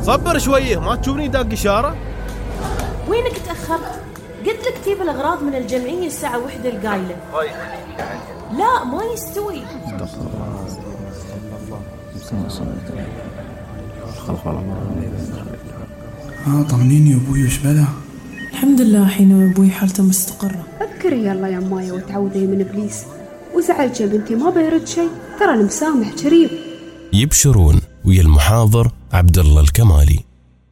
صبر شويه، ما تشوفني داق إشارة؟ وينك تأخرت؟ قلت لك تجيب الأغراض من الجمعية الساعة 1 القايلة. لا ما يستوي. طمنيني يا ابوي، وش بلا؟ الحمد لله حين ابوي حالته مستقرة. فكري يلا يا مايا وتعوذي من ابليس. وزعلت يا بنتي ما بيرد شيء، ترى المسامح كريم. يبشرون ويا المحاضر عبد الله الكمالي.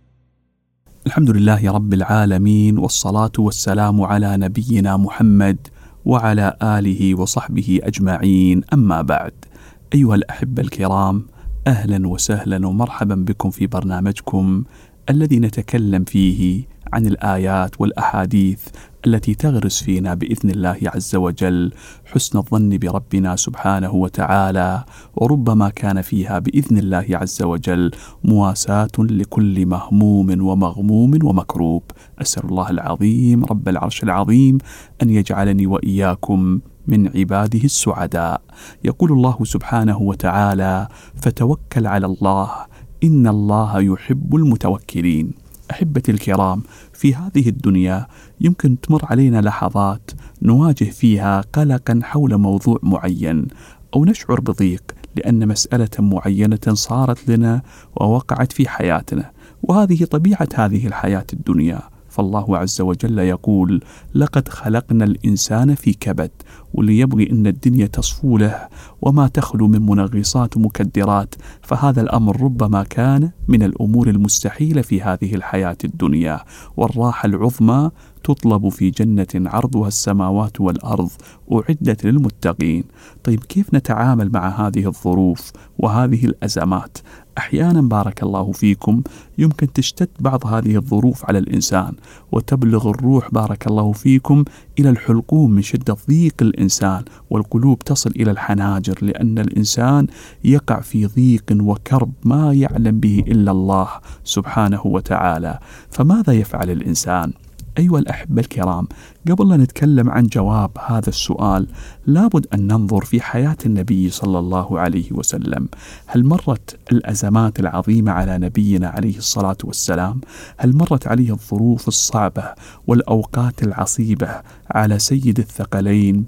الحمد لله رب العالمين، والصلاة والسلام على نبينا محمد وعلى آله وصحبه أجمعين، أما بعد. أيها الأحبة الكرام، أهلا وسهلا ومرحبا بكم في برنامجكم الذي نتكلم فيه عن الآيات والأحاديث التي تغرس فينا بإذن الله عز وجل حسن الظن بربنا سبحانه وتعالى، وربما كان فيها بإذن الله عز وجل مواساة لكل مهموم ومغموم ومكروب. أسأل الله العظيم رب العرش العظيم أن يجعلني وإياكم من عباده السعداء. يقول الله سبحانه وتعالى: فتوكل على الله إن الله يحب المتوكلين. أحبتي الكرام، في هذه الدنيا يمكن تمر علينا لحظات نواجه فيها قلقا حول موضوع معين، أو نشعر بضيق لأن مسألة معينة صارت لنا ووقعت في حياتنا، وهذه طبيعة هذه الحياة الدنيا. فالله عز وجل يقول: لقد خلقنا الإنسان في كبد، واللي يبغي أن الدنيا تصفو له وما تخلو من منغصات ومكدرات، فهذا الأمر ربما كان من الأمور المستحيلة في هذه الحياة الدنيا. والراحة العظمى تطلب في جنة عرضها السماوات والأرض أعدت للمتقين. طيب كيف نتعامل مع هذه الظروف وهذه الأزمات؟ أحيانا بارك الله فيكم يمكن تشتد بعض هذه الظروف على الإنسان وتبلغ الروح بارك الله فيكم إلى الحلقوم من شدة ضيق الإنسان، والقلوب تصل إلى الحناجر، لأن الإنسان يقع في ضيق وكرب ما يعلم به إلا الله سبحانه وتعالى. فماذا يفعل الإنسان؟ أيها الأحبة الكرام، قبل أن نتكلم عن جواب هذا السؤال لابد أن ننظر في حياة النبي صلى الله عليه وسلم. هل مرت الأزمات العظيمة على نبينا عليه الصلاة والسلام؟ هل مرت عليه الظروف الصعبة والأوقات العصيبة على سيد الثقلين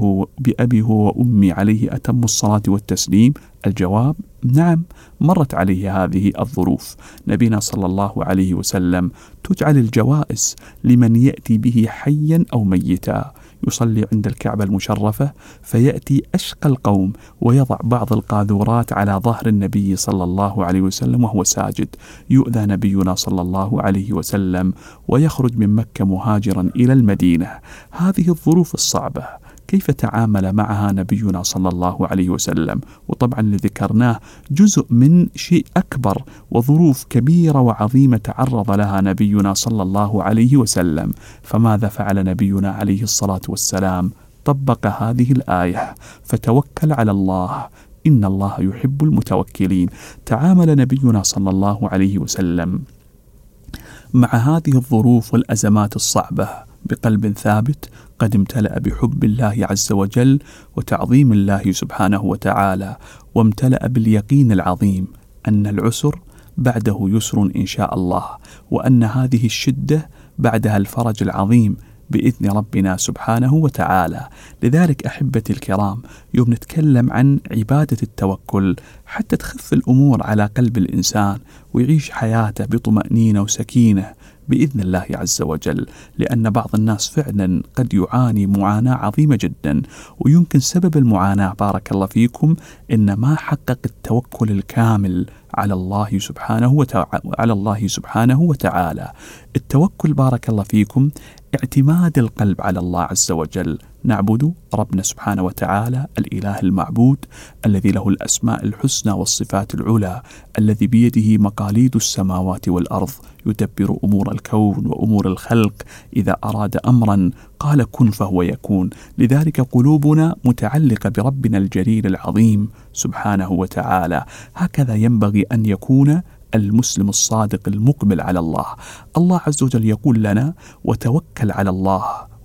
بأبيه وأمي عليه أتم الصلاة والتسليم؟ الجواب: نعم، مرت عليه هذه الظروف. نبينا صلى الله عليه وسلم تجعل الجوائز لمن يأتي به حيا أو ميتا. يصلي عند الكعبة المشرفة فيأتي أشقى القوم ويضع بعض القاذورات على ظهر النبي صلى الله عليه وسلم وهو ساجد. يؤذى نبينا صلى الله عليه وسلم ويخرج من مكة مهاجرا إلى المدينة. هذه الظروف الصعبة كيف تعامل معها نبينا صلى الله عليه وسلم؟ وطبعا اللي ذكرناه جزء من شيء أكبر وظروف كبيرة وعظيمة تعرض لها نبينا صلى الله عليه وسلم. فماذا فعل نبينا عليه الصلاة والسلام؟ طبق هذه الآية: فتوكل على الله إن الله يحب المتوكلين. تعامل نبينا صلى الله عليه وسلم مع هذه الظروف والأزمات الصعبة بقلب ثابت قد امتلأ بحب الله عز وجل وتعظيم الله سبحانه وتعالى، وامتلأ باليقين العظيم أن العسر بعده يسر إن شاء الله، وأن هذه الشدة بعدها الفرج العظيم بإذن ربنا سبحانه وتعالى. لذلك أحبتي الكرام، يوم نتكلم عن عبادة التوكل حتى تخف الأمور على قلب الإنسان ويعيش حياته بطمأنينة وسكينة بإذن الله عز وجل. لأن بعض الناس فعلا قد يعاني معاناة عظيمة جدا، ويمكن سبب المعاناة بارك الله فيكم إن ما حقق التوكل الكامل على الله سبحانه وتعالى. التوكل بارك الله فيكم اعتماد القلب على الله عز وجل. نعبد ربنا سبحانه وتعالى الإله المعبود الذي له الأسماء الحسنى والصفات العلى، الذي بيده مقاليد السماوات والأرض، يدبر أمور الكون وأمور الخلق، إذا أراد أمرا قال كن فهو يكون. لذلك قلوبنا متعلقة بربنا الجليل العظيم سبحانه وتعالى. هكذا ينبغي أن يكون المسلم الصادق المقبل على الله. الله عز وجل يقول لنا: وتوكل على الله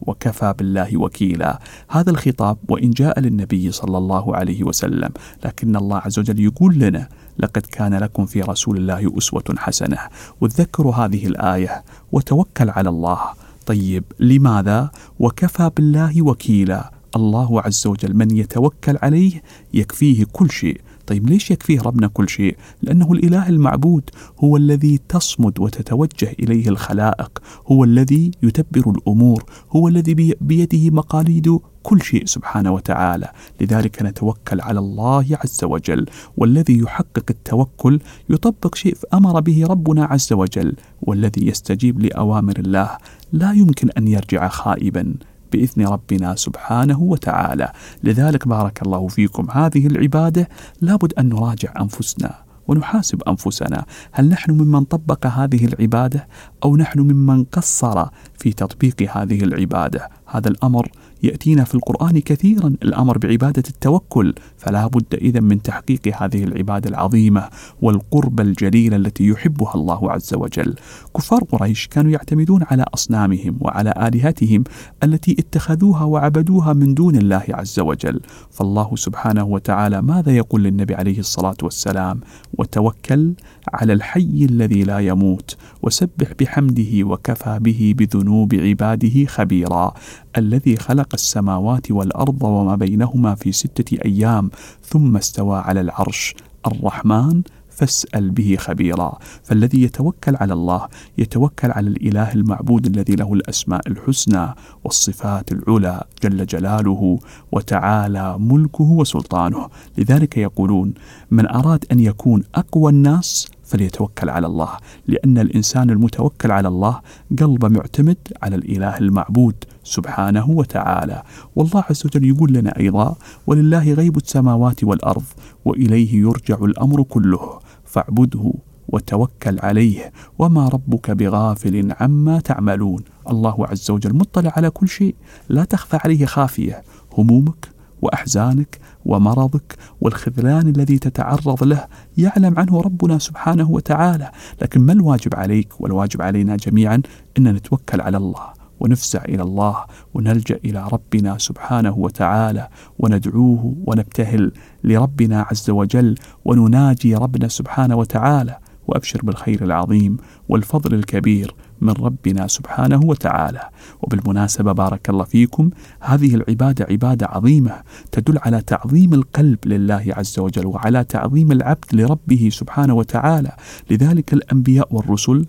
وكفى بالله وكيلا. هذا الخطاب وإن جاء للنبي صلى الله عليه وسلم، لكن الله عز وجل يقول لنا: لقد كان لكم في رسول الله أسوة حسنة. وتذكروا هذه الآية: وتوكل على الله. طيب لماذا؟ وكفى بالله وكيلا. الله عز وجل من يتوكل عليه يكفيه كل شيء. طيب ليش يكفيه ربنا كل شيء؟ لأنه الإله المعبود، هو الذي تصمد وتتوجه إليه الخلائق، هو الذي يدبر الأمور، هو الذي بيده مقاليد كل شيء سبحانه وتعالى. لذلك نتوكل على الله عز وجل. والذي يحقق التوكل يطبق شيء أمر به ربنا عز وجل، والذي يستجيب لأوامر الله لا يمكن أن يرجع خائبا بإذن ربنا سبحانه وتعالى. لذلك بارك الله فيكم، هذه العبادة لابد أن نراجع أنفسنا ونحاسب أنفسنا، هل نحن ممن طبق هذه العبادة أو نحن ممن قصر في تطبيق هذه العبادة؟ هذا الأمر يأتينا في القرآن كثيرا، الأمر بعبادة التوكل، فلا بد إذن من تحقيق هذه العبادة العظيمة والقرب الجليلة التي يحبها الله عز وجل. كفار قريش كانوا يعتمدون على أصنامهم وعلى آلهتهم التي اتخذوها وعبدوها من دون الله عز وجل. فالله سبحانه وتعالى ماذا يقول للنبي عليه الصلاة والسلام؟ وتوكل على الحي الذي لا يموت وسبح بحمده وكفى به بذنوب عباده خبيرا، الذي خلق السماوات والأرض وما بينهما في 6 أيام ثم استوى على العرش الرحمن فاسأل به خبيرا. فالذي يتوكل على الله يتوكل على الإله المعبود الذي له الأسماء الحسنى والصفات العلى جل جلاله وتعالى ملكه وسلطانه. لذلك يقولون: من أراد أن يكون أقوى الناس فليتوكل على الله، لأن الإنسان المتوكل على الله قلبه معتمد على الإله المعبود سبحانه وتعالى. والله عز وجل يقول لنا أيضا: ولله غيب السماوات والأرض وإليه يرجع الأمر كله فاعبده وتوكل عليه وما ربك بغافل عما تعملون. الله عز وجل مطلع على كل شيء، لا تخفى عليه خافية. همومك وأحزانك ومرضك والخذلان الذي تتعرض له يعلم عنه ربنا سبحانه وتعالى. لكن ما الواجب عليك والواجب علينا جميعا؟ أن نتوكل على الله ونفزع إلى الله ونلجأ إلى ربنا سبحانه وتعالى وندعوه ونبتهل لربنا عز وجل ونناجي ربنا سبحانه وتعالى. وأبشر بالخير العظيم والفضل الكبير من ربنا سبحانه وتعالى. وبالمناسبة بارك الله فيكم، هذه العبادة عبادة عظيمة تدل على تعظيم القلب لله عز وجل وعلى تعظيم العبد لربه سبحانه وتعالى. لذلك الأنبياء والرسل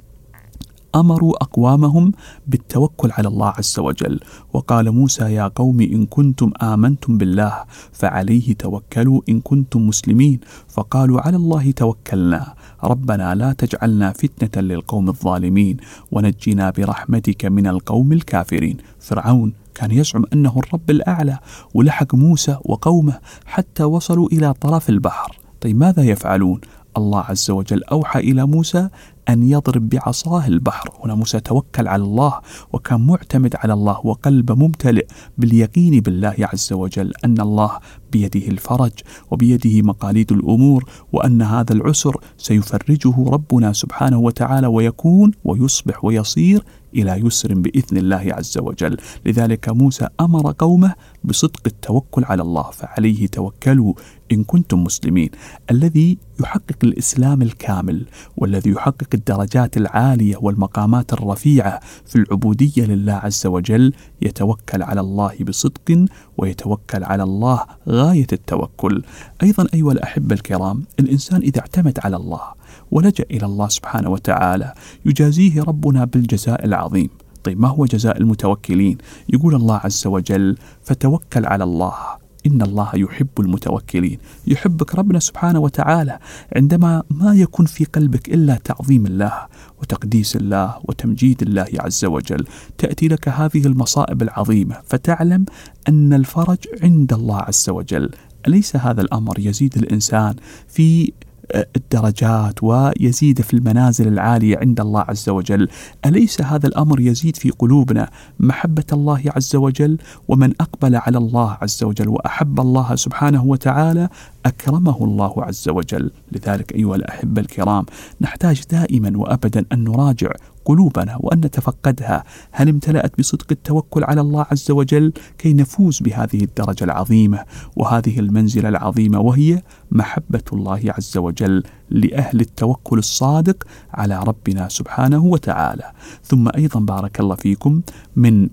أمروا أقوامهم بالتوكل على الله عز وجل. وقال موسى: يا قوم إن كنتم آمنتم بالله فعليه توكلوا إن كنتم مسلمين. فقالوا: على الله توكلنا ربنا لا تجعلنا فتنة للقوم الظالمين ونجنا برحمتك من القوم الكافرين. فرعون كان يزعم أنه الرب الأعلى، ولحق موسى وقومه حتى وصلوا إلى طرف البحر. طيب ماذا يفعلون؟ الله عز وجل أوحى إلى موسى أن يضرب بعصاه البحر. هنا موسى توكل على الله وكان معتمد على الله وقلبه ممتلئ باليقين بالله عز وجل أن الله بيده الفرج وبيده مقاليد الأمور، وأن هذا العسر سيفرجه ربنا سبحانه وتعالى ويكون ويصبح ويصير إلى يسر بإذن الله عز وجل. لذلك موسى أمر قومه بصدق التوكل على الله، فعليه توكلوا إن كنتم مسلمين. الذي يحقق الإسلام الكامل والذي يحقق الدرجات العالية والمقامات الرفيعة في العبودية لله عز وجل يتوكل على الله بصدق ويتوكل على الله غاية التوكل. أيضا أيها الأحبة الكرام، الإنسان إذا اعتمد على الله ولجأ إلى الله سبحانه وتعالى يجازيه ربنا بالجزاء العظيم. طيب ما هو جزاء المتوكلين؟ يقول الله عز وجل: فتوكل على الله إن الله يحب المتوكلين. يحبك ربنا سبحانه وتعالى عندما ما يكون في قلبك إلا تعظيم الله وتقديس الله وتمجيد الله عز وجل. تأتي لك هذه المصائب العظيمة فتعلم أن الفرج عند الله عز وجل. أليس هذا الأمر يزيد الإنسان في الدرجات ويزيد في المنازل العالية عند الله عز وجل؟ أليس هذا الأمر يزيد في قلوبنا محبة الله عز وجل؟ ومن أقبل على الله عز وجل وأحب الله سبحانه وتعالى أكرمه الله عز وجل. لذلك أيها الأحبة الكرام، نحتاج دائما وأبدا أن نراجع قلوبنا وأن نتفقدها. هل امتلأت بصدق التوكل على الله عز وجل كي نفوز بهذه الدرجة العظيمة وهذه المنزلة العظيمة، وهي محبة الله عز وجل لأهل التوكل الصادق على ربنا سبحانه وتعالى. ثم أيضا بارك الله فيكم من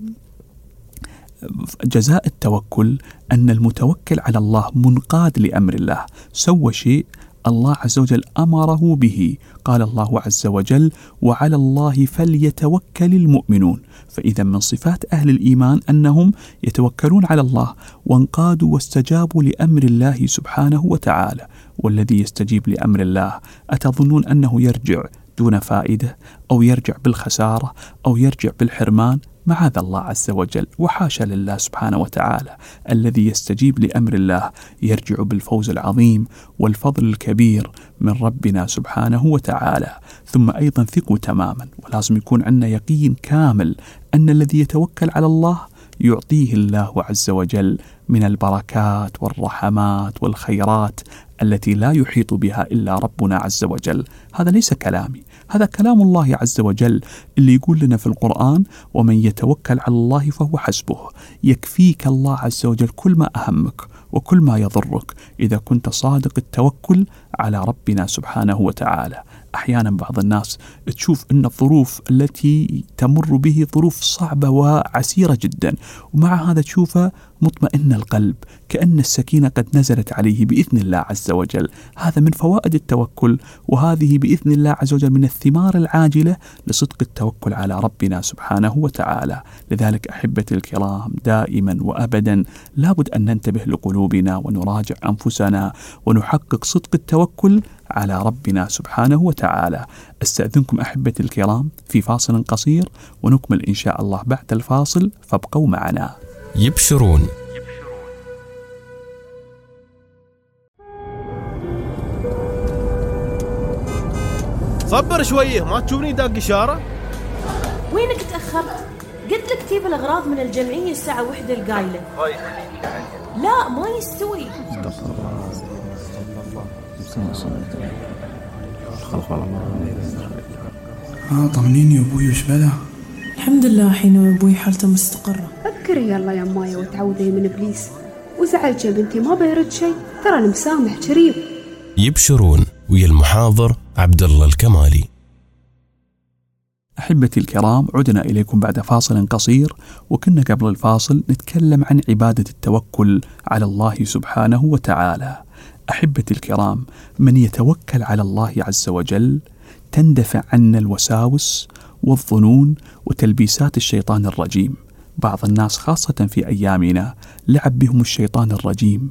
جزاء التوكل أن المتوكل على الله منقاد لأمر الله، سوى شيء الله عز وجل أمره به. قال الله عز وجل: وعلى الله فليتوكل المؤمنون. فإذا من صفات أهل الإيمان أنهم يتوكلون على الله وانقادوا واستجابوا لأمر الله سبحانه وتعالى. والذي يستجيب لأمر الله أتظنون أنه يرجع دون فائدة أو يرجع بالخسارة أو يرجع بالحرمان؟ معاذ الله عز وجل، وحاشا لله سبحانه وتعالى. الذي يستجيب لأمر الله يرجع بالفوز العظيم والفضل الكبير من ربنا سبحانه وتعالى. ثم أيضا ثقوا تماما، ولازم يكون عندنا يقين كامل أن الذي يتوكل على الله يعطيه الله عز وجل من البركات والرحمات والخيرات التي لا يحيط بها إلا ربنا عز وجل. هذا ليس كلامي، هذا كلام الله عز وجل اللي يقول لنا في القرآن: ومن يتوكل على الله فهو حسبه. يكفيك الله عز وجل كل ما أهمك وكل ما يضرك إذا كنت صادق التوكل على ربنا سبحانه وتعالى. أحيانا بعض الناس تشوف أن الظروف التي تمر به ظروف صعبة وعسيرة جدا، ومع هذا تشوفه مطمئن القلب كأن السكينة قد نزلت عليه بإذن الله عز وجل. هذا من فوائد التوكل، وهذه بإذن الله عز وجل من الثمار العاجلة لصدق التوكل على ربنا سبحانه وتعالى. لذلك أحبتي الكرام، دائما وأبدا لابد أن ننتبه لقلوبنا ونراجع أنفسنا ونحقق صدق التوكل على ربنا سبحانه وتعالى. أستأذنكم أحبتي الكرام في فاصل قصير، ونكمل إن شاء الله بعد الفاصل، فابقوا معنا. يبشرون. صبر شويه، ما تشوفني داق إشارة؟ وينك تأخرت؟ قلت لك تجيب الأغراض من الجمعية الساعة 1 القايلة. لا ما يستوي. طمنيني يا ابوي، وش بلا؟ الحمد لله حين أبوي حالته مستقرة. أذكري يلا يا مايا وتعوذي من إبليس، وزعلت يا بنتي ما بيرد شيء، ترى المسامح كريم. يبشرون ويا المحاضر عبد الله الكمالي. أحبتي الكرام، عدنا إليكم بعد فاصل قصير، وكنا قبل الفاصل نتكلم عن عبادة التوكل على الله سبحانه وتعالى. أحبتي الكرام، من يتوكل على الله عز وجل تندفع عنا الوساوس والظنون وتلبيسات الشيطان الرجيم. بعض الناس خاصة في أيامنا لعب بهم الشيطان الرجيم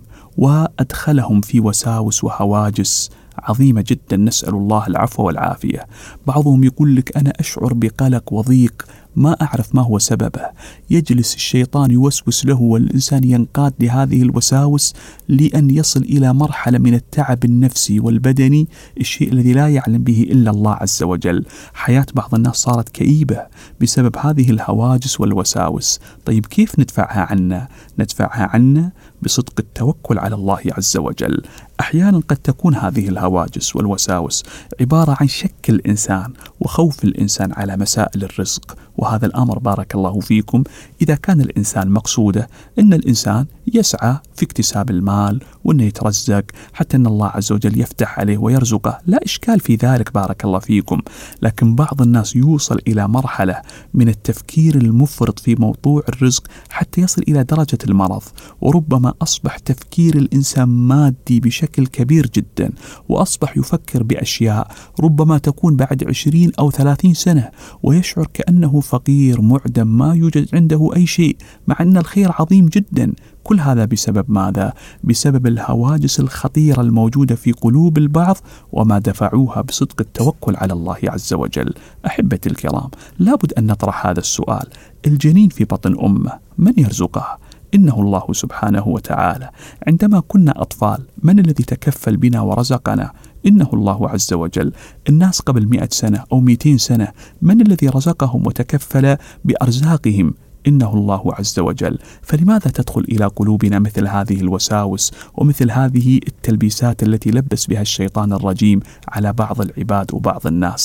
وأدخلهم في وساوس وهواجس عظيمة جدا، نسأل الله العفو والعافية. بعضهم يقول لك أنا أشعر بقلق وضيق ما أعرف ما هو سببه. يجلس الشيطان يوسوس له، والإنسان ينقاد لهذه الوساوس لأن يصل إلى مرحلة من التعب النفسي والبدني، الشيء الذي لا يعلم به إلا الله عز وجل. حياة بعض الناس صارت كئيبة بسبب هذه الهواجس والوساوس. طيب كيف ندفعها عنا؟ ندفعها عنا بصدق التوكل على الله عز وجل. أحيانا قد تكون هذه الهواجس والوساوس عبارة عن شك الإنسان وخوف الإنسان على مسائل الرزق، وهذا الأمر بارك الله فيكم إذا كان الإنسان مقصوده أن الإنسان يسعى في اكتساب المال وأنه يترزق حتى أن الله عز وجل يفتح عليه ويرزقه، لا إشكال في ذلك بارك الله فيكم. لكن بعض الناس يوصل إلى مرحلة من التفكير المفرط في موضوع الرزق حتى يصل إلى درجة المرض، وربما أصبح تفكير الإنسان مادي بشكل كبير جدا، وأصبح يفكر بأشياء ربما تكون بعد 20 أو 30 سنة، ويشعر كأنه فقير معدم ما يوجد عنده أي شيء، مع أن الخير عظيم جدا. كل هذا بسبب ماذا؟ بسبب الهواجس الخطيرة الموجودة في قلوب البعض وما دفعوها بصدق التوكل على الله عز وجل. أحبتي الكرام، لابد أن نطرح هذا السؤال: الجنين في بطن أمه من يرزقه؟ إنه الله سبحانه وتعالى. عندما كنا أطفال من الذي تكفل بنا ورزقنا؟ إنه الله عز وجل. الناس قبل 100 سنة أو 200 سنة من الذي رزقهم وتكفل بأرزاقهم؟ إنه الله عز وجل. فلماذا تدخل إلى قلوبنا مثل هذه الوساوس ومثل هذه التلبيسات التي لبس بها الشيطان الرجيم على بعض العباد وبعض الناس؟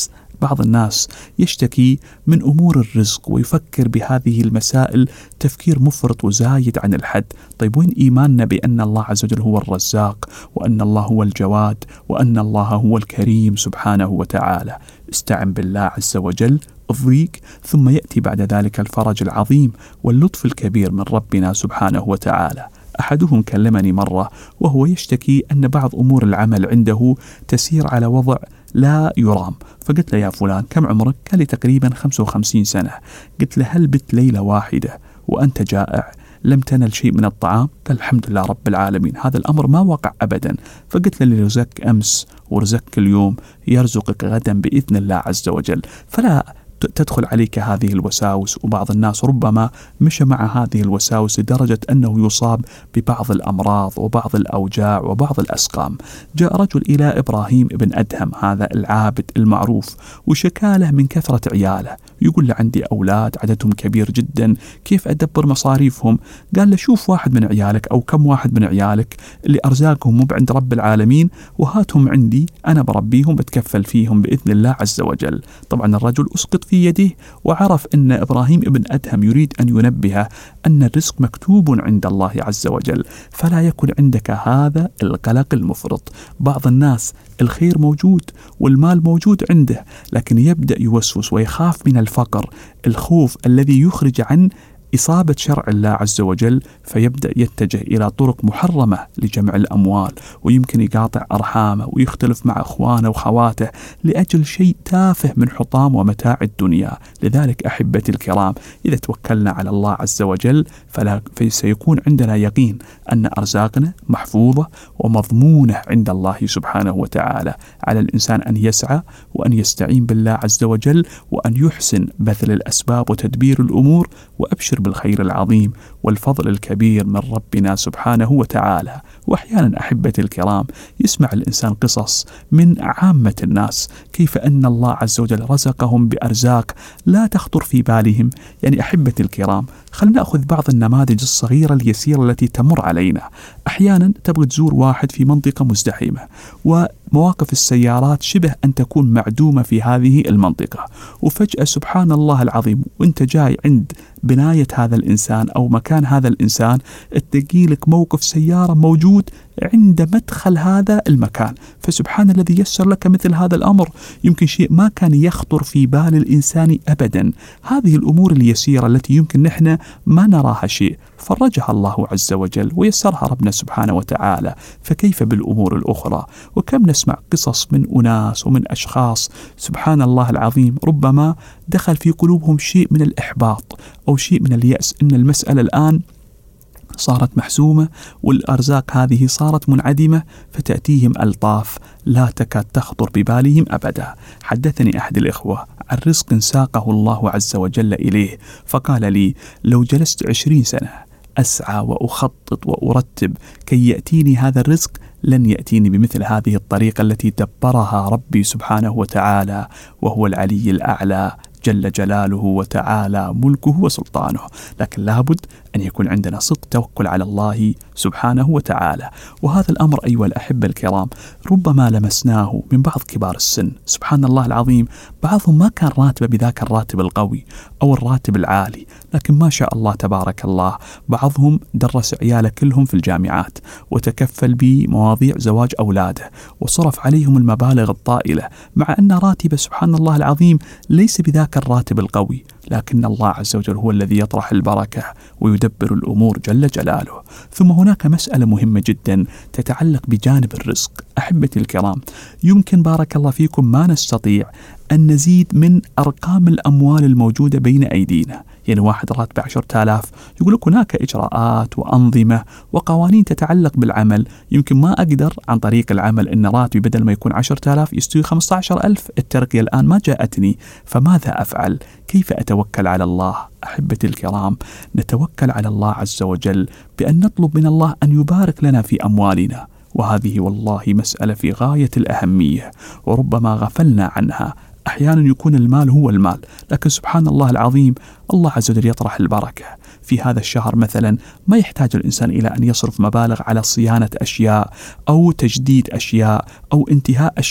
بعض الناس يشتكي من أمور الرزق ويفكر بهذه المسائل تفكير مفرط وزايد عن الحد. طيب وين إيماننا بأن الله عز وجل هو الرزاق، وأن الله هو الجواد، وأن الله هو الكريم سبحانه وتعالى؟ استعن بالله عز وجل الضيق، ثم يأتي بعد ذلك الفرج العظيم واللطف الكبير من ربنا سبحانه وتعالى. أحدهم كلمني مرة وهو يشتكي أن بعض أمور العمل عنده تسير على وضع لا يرام، فقلت له يا فلان كم عمرك؟ قال لي تقريبا 55 سنة. قلت له هل بت ليلة واحدة وأنت جائع لم تنل شيء من الطعام؟ قال الحمد لله رب العالمين هذا الأمر ما وقع أبدا. فقلت له اللي رزقك أمس ورزقك اليوم يرزقك غدا بإذن الله عز وجل، فلا تدخل عليك هذه الوساوس. وبعض الناس ربما مشى مع هذه الوساوس لدرجة أنه يصاب ببعض الأمراض وبعض الأوجاع وبعض الأسقام. جاء رجل إلى إبراهيم بن أدهم هذا العابد المعروف وشكاله من كثرة عياله، يقول له عندي أولاد عددهم كبير جدا، كيف أدبر مصاريفهم؟ قال له شوف واحد من عيالك أو كم واحد من عيالك اللي أرزاقهم مو عند رب العالمين وهاتهم عندي أنا بربيهم بتكفل فيهم بإذن الله عز وجل. طبعا الرجل أسقط في يده وعرف أن إبراهيم ابن أدهم يريد أن ينبه أن الرزق مكتوب عند الله عز وجل، فلا يكن عندك هذا القلق المفرط. بعض الناس الخير موجود والمال موجود عنده، لكن يبدأ يوسوس ويخاف من الفقر، الخوف الذي يخرج عن إصابة شرع الله عز وجل، فيبدأ يتجه إلى طرق محرمة لجمع الأموال، ويمكن يقاطع أرحامه ويختلف مع أخوانه وخواته لأجل شيء تافه من حطام ومتاع الدنيا. لذلك أحبتي الكرام إذا توكلنا على الله عز وجل فسيكون عندنا يقين أن أرزاقنا محفوظة ومضمونة عند الله سبحانه وتعالى. على الإنسان أن يسعى وأن يستعين بالله عز وجل وأن يحسن بذل الأسباب وتدبير الأمور، وأبشر بالخير العظيم والفضل الكبير من ربنا سبحانه وتعالى. وأحيانا أحبتي الكرام يسمع الإنسان قصص من عامة الناس كيف أن الله عز وجل رزقهم بأرزاق لا تخطر في بالهم. يعني أحبتي الكرام خلنا نأخذ بعض النماذج الصغيرة اليسيرة التي تمر علينا. أحيانا تبغى تزور واحد في منطقة مزدحمة ومواقف السيارات شبه أن تكون معدومة في هذه المنطقة، وفجأة سبحان الله العظيم وانت جاي عند بناية هذا الإنسان أو مكان هذا الإنسان تلاقي لك موقف سيارة موجود عند مدخل هذا المكان. فسبحان الذي يسر لك مثل هذا الأمر، يمكن شيء ما كان يخطر في بال الإنسان أبدا. هذه الأمور اليسيرة التي يمكن نحن ما نراها شيء فرجها الله عز وجل ويسرها ربنا سبحانه وتعالى، فكيف بالأمور الأخرى؟ وكم نسمع قصص من أناس ومن أشخاص سبحان الله العظيم ربما دخل في قلوبهم شيء من الإحباط أو شيء من اليأس، إن المسألة الآن صارت محسومة والأرزاق هذه صارت منعدمة، فتأتيهم ألطاف لا تكاد تخطر ببالهم أبدا. حدثني أحد الإخوة عن رزق ساقه الله عز وجل إليه، فقال لي لو جلست 20 سنة أسعى وأخطط وأرتب كي يأتيني هذا الرزق لن يأتيني بمثل هذه الطريقة التي دبرها ربي سبحانه وتعالى، وهو العلي الأعلى جل جلاله وتعالى ملكه وسلطانه. لكن لابد أن يكون عندنا صدق توكل على الله سبحانه وتعالى. وهذا الأمر أيها الأحبة الكرام ربما لمسناه من بعض كبار السن. سبحان الله العظيم بعضهم ما كان راتبه بذاك الراتب القوي أو الراتب العالي، لكن ما شاء الله تبارك الله بعضهم درس عياله كلهم في الجامعات وتكفل بمواضيع زواج أولاده وصرف عليهم المبالغ الطائلة، مع أن راتبه سبحان الله العظيم ليس بذاك الراتب القوي، لكن الله عز وجل هو الذي يطرح البركة ويدبر الأمور جل جلاله. ثم هناك مسألة مهمة جدا تتعلق بجانب الرزق. أحبتي الكرام يمكن بارك الله فيكم ما نستطيع أن نزيد من أرقام الأموال الموجودة بين أيدينا. يعني واحد راتب 10,000 يقول لك هناك إجراءات وأنظمة وقوانين تتعلق بالعمل، يمكن ما أقدر عن طريق العمل أن راتبي بدل ما يكون 10,000 يستوي 15,000. الترقية الآن ما جاءتني، فماذا أفعل؟ كيف أتوكل على الله؟ أحبتي الكرام نتوكل على الله عز وجل بأن نطلب من الله أن يبارك لنا في أموالنا، وهذه والله مسألة في غاية الأهمية وربما غفلنا عنها. أحيانا يكون المال هو المال، لكن سبحان الله العظيم الله عز وجل يطرح البركة. في هذا الشهر مثلا ما يحتاج الإنسان إلى أن يصرف مبالغ على صيانة أشياء أو تجديد أشياء أو انتهاء أشياء،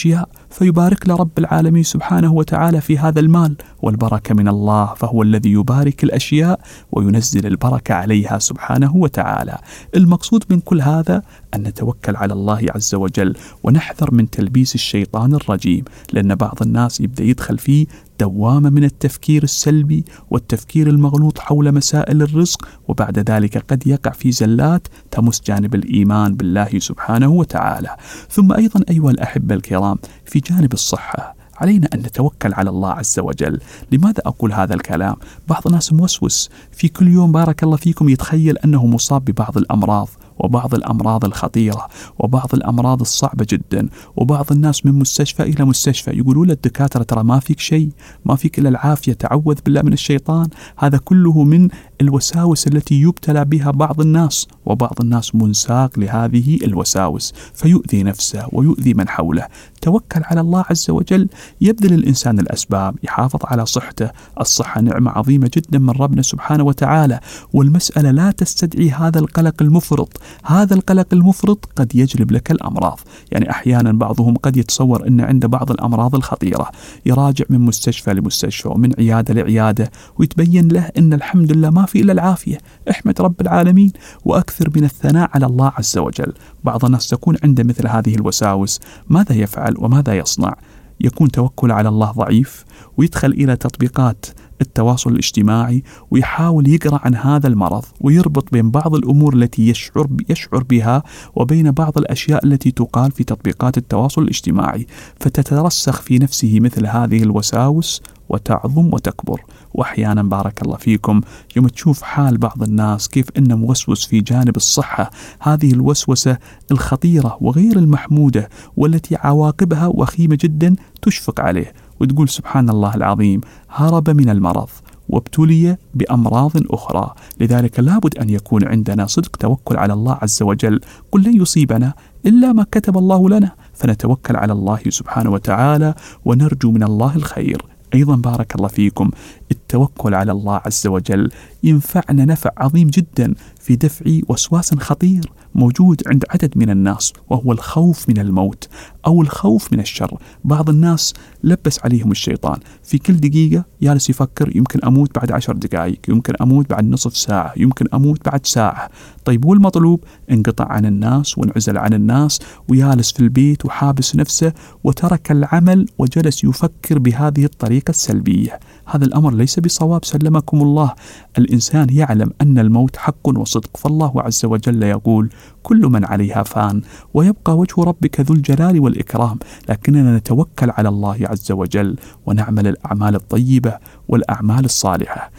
فيبارك له رب العالمين سبحانه وتعالى في هذا المال، والبركة من الله، فهو الذي يبارك الأشياء وينزل البركة عليها سبحانه وتعالى. المقصود من كل هذا أن نتوكل على الله عز وجل ونحذر من تلبيس الشيطان الرجيم، لأن بعض الناس يبدأ يدخل فيه دوامة من التفكير السلبي والتفكير المغلوط حول مسائل الرزق، وبعد ذلك قد يقع في زلات تمس جانب الإيمان بالله سبحانه وتعالى. ثم أيضا أيها الأحبة الكرام، في جانب الصحة علينا أن نتوكل على الله عز وجل. لماذا أقول هذا الكلام؟ بعض الناس موسوس في كل يوم بارك الله فيكم يتخيل أنه مصاب ببعض الأمراض، وبعض الأمراض الخطيرة، وبعض الأمراض الصعبة جدا، وبعض الناس من مستشفى إلى مستشفى يقولوا للدكاترة ترى ما فيك شيء، ما فيك إلا العافية، تعوذ بالله من الشيطان. هذا كله من الوساوس التي يبتلى بها بعض الناس، وبعض الناس منساق لهذه الوساوس فيؤذي نفسه ويؤذي من حوله. توكل على الله عز وجل، يبذل الإنسان الأسباب، يحافظ على صحته. الصحة نعمة عظيمة جدا من ربنا سبحانه وتعالى، والمسألة لا تستدعي هذا القلق المفرط. هذا القلق المفرط قد يجلب لك الأمراض. يعني أحيانا بعضهم قد يتصور أن عنده بعض الأمراض الخطيرة، يراجع من مستشفى لمستشفى ومن عيادة لعيادة، ويتبين له أن الحمد لله ما في إلا العافية. احمد رب العالمين وأكثر من الثناء على الله عز وجل. بعض الناس تكون عنده مثل هذه الوساوس، ماذا يفعل وماذا يصنع؟ يكون توكل على الله ضعيف، ويدخل إلى تطبيقات التواصل الاجتماعي ويحاول يقرأ عن هذا المرض، ويربط بين بعض الأمور التي يشعر بها وبين بعض الأشياء التي تقال في تطبيقات التواصل الاجتماعي، فتترسخ في نفسه مثل هذه الوساوس وتعظم وتكبر. وأحيانا بارك الله فيكم يوم تشوف حال بعض الناس كيف إنه موسوس في جانب الصحة، هذه الوسوسة الخطيرة وغير المحمودة والتي عواقبها وخيمة جدا، تشفق عليه وتقول سبحان الله العظيم، هرب من المرض وابتلي بأمراض أخرى. لذلك لابد أن يكون عندنا صدق توكل على الله عز وجل. قل لن يصيبنا إلا ما كتب الله لنا، فنتوكل على الله سبحانه وتعالى ونرجو من الله الخير. أيضا بارك الله فيكم، التوكل على الله عز وجل ينفعنا نفع عظيم جدا في دفع وسواس خطير موجود عند عدد من الناس، وهو الخوف من الموت أو الخوف من الشر. بعض الناس لبس عليهم الشيطان، في كل دقيقة جالس يفكر يمكن أموت بعد 10 دقائق، يمكن أموت بعد نصف ساعة، يمكن أموت بعد ساعة. طيب والمطلوب انقطع عن الناس وانعزل عن الناس ويالس في البيت وحابس نفسه وترك العمل وجلس يفكر بهذه الطريقة السلبية. هذا الأمر ليس بصواب سلمكم الله. الإنسان يعلم أن الموت حق وصدق، فالله عز وجل يقول كل من عليها فان ويبقى وجه ربك ذو الجلال والإكرام. لكننا نتوكل على الله عز وجل ونعمل الأعمال الطيبة والأعمال الصالحة.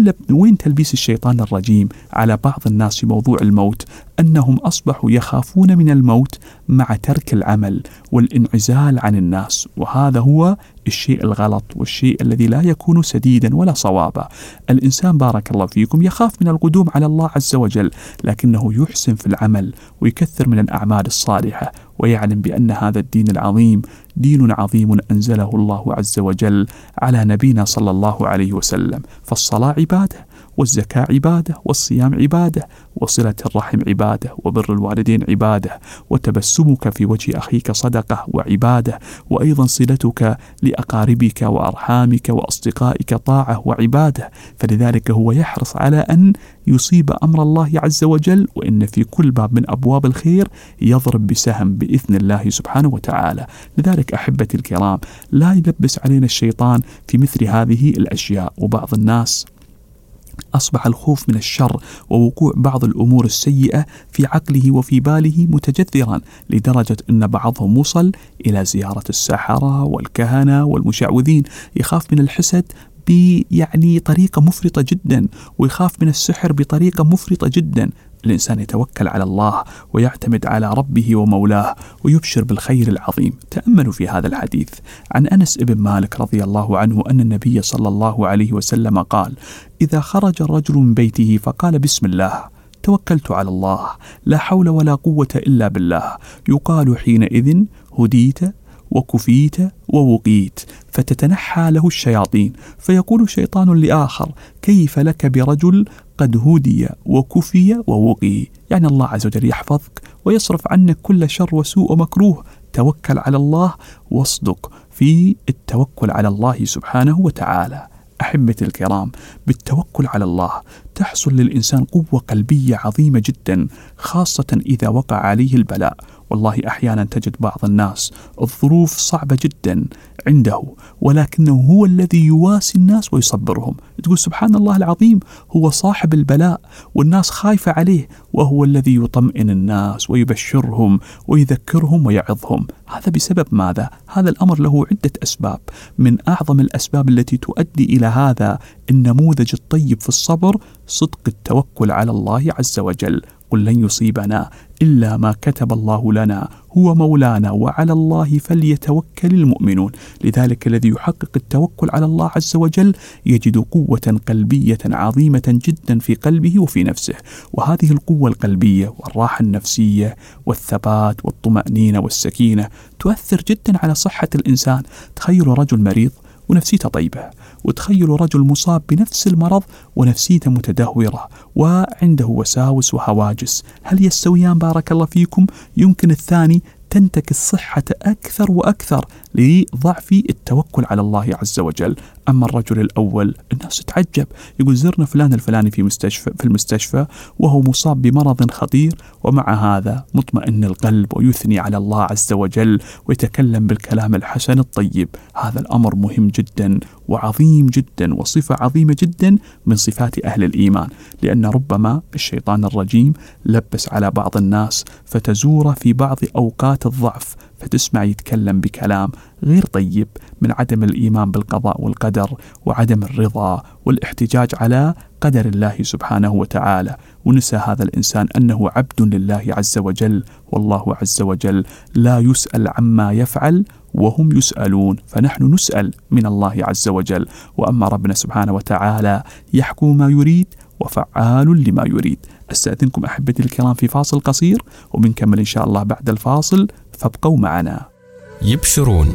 وين تلبيس الشيطان الرجيم على بعض الناس في موضوع الموت؟ أنهم أصبحوا يخافون من الموت مع ترك العمل والانعزال عن الناس، وهذا هو الشيء الغلط والشيء الذي لا يكون سديدا ولا صوابا. الإنسان بارك الله فيكم يخاف من القدوم على الله عز وجل، لكنه يحسن في العمل ويكثر من الأعمال الصالحة، ويعلم بأن هذا الدين العظيم دين عظيم أنزله الله عز وجل على نبينا صلى الله عليه وسلم. فالصلاة عبادة، والزكاة عبادة، والصيام عبادة، وصلة الرحم عبادة، وبر الوالدين عبادة، وتبسمك في وجه أخيك صدقة وعبادة، وأيضا صلتك لأقاربك وأرحامك وأصدقائك طاعة وعبادة. فلذلك هو يحرص على أن يصيب أمر الله عز وجل، وإن في كل باب من أبواب الخير يضرب بسهم بإذن الله سبحانه وتعالى. لذلك أحبتي الكرام، لا يلبس علينا الشيطان في مثل هذه الأشياء. وبعض الناس أصبح الخوف من الشر ووقوع بعض الأمور السيئة في عقله وفي باله متجذرا، لدرجة أن بعضهم وصل إلى زيارة السحرة والكهنة والمشعوذين، يخاف من الحسد طريقة مفرطة جدا، ويخاف من السحر بطريقة مفرطة جدا. الإنسان يتوكل على الله ويعتمد على ربه ومولاه ويبشر بالخير العظيم. تأملوا في هذا الحديث عن أنس بن مالك رضي الله عنه أن النبي صلى الله عليه وسلم قال: إذا خرج الرجل من بيته فقال بسم الله توكلت على الله لا حول ولا قوة إلا بالله، يقال حينئذ هديت وكفيت ووقيت، فتتنحى له الشياطين، فيقول الشيطان لآخر: كيف لك برجل قد هدي وكفي ووقي؟ يعني الله عز وجل يحفظك ويصرف عنك كل شر وسوء ومكروه. توكل على الله واصدق في التوكل على الله سبحانه وتعالى. أحبتي الكرام، بالتوكل على الله تحصل للإنسان قوة قلبية عظيمة جدا، خاصة إذا وقع عليه البلاء. والله أحيانا تجد بعض الناس الظروف صعبة جدا عنده، ولكنه هو الذي يواسي الناس ويصبرهم. تقول سبحان الله العظيم، هو صاحب البلاء والناس خايفة عليه، وهو الذي يطمئن الناس ويبشرهم ويذكرهم ويعظهم. هذا بسبب ماذا؟ هذا الأمر له عدة أسباب. من أعظم الأسباب التي تؤدي إلى هذا النموذج الطيب في الصبر صدق التوكل على الله عز وجل. قل لن يصيبنا إلا ما كتب الله لنا هو مولانا وعلى الله فليتوكل المؤمنون. لذلك الذي يحقق التوكل على الله عز وجل يجد قوة قلبية عظيمة جدا في قلبه وفي نفسه، وهذه القوة القلبية والراحة النفسية والثبات والطمأنينة والسكينة تؤثر جدا على صحة الإنسان. تخيلوا رجل مريض ونفسيته طيبة، وتخيلوا رجل مصاب بنفس المرض ونفسيته متدهورة وعنده وساوس وهواجس، هل يستويان؟ بارك الله فيكم. يمكن الثاني تنتكس صحة أكثر وأكثر لضعف التوكل على الله عز وجل. أما الرجل الأول الناس تتعجب، يقول زرنا فلان الفلاني في المستشفى وهو مصاب بمرض خطير، ومع هذا مطمئن القلب ويثني على الله عز وجل ويتكلم بالكلام الحسن الطيب. هذا الأمر مهم جدا وعظيم جدا وصفة عظيمة جدا من صفات أهل الإيمان، لأن ربما الشيطان الرجيم لبس على بعض الناس فتزور في بعض أوقات الضعف، فتسمع يتكلم بكلام غير طيب من عدم الإيمان بالقضاء والقدر وعدم الرضا والاحتجاج على قدر الله سبحانه وتعالى، ونسى هذا الإنسان أنه عبد لله عز وجل، والله عز وجل لا يسأل عما يفعل وهم يسألون، فنحن نسأل من الله عز وجل. وأما ربنا سبحانه وتعالى يحكم ما يريد وفعال لما يريد. أستأذنكم أحبتي الكرام في فاصل قصير، وبنكمل إن شاء الله بعد الفاصل، فابقوا معنا. يبشرون.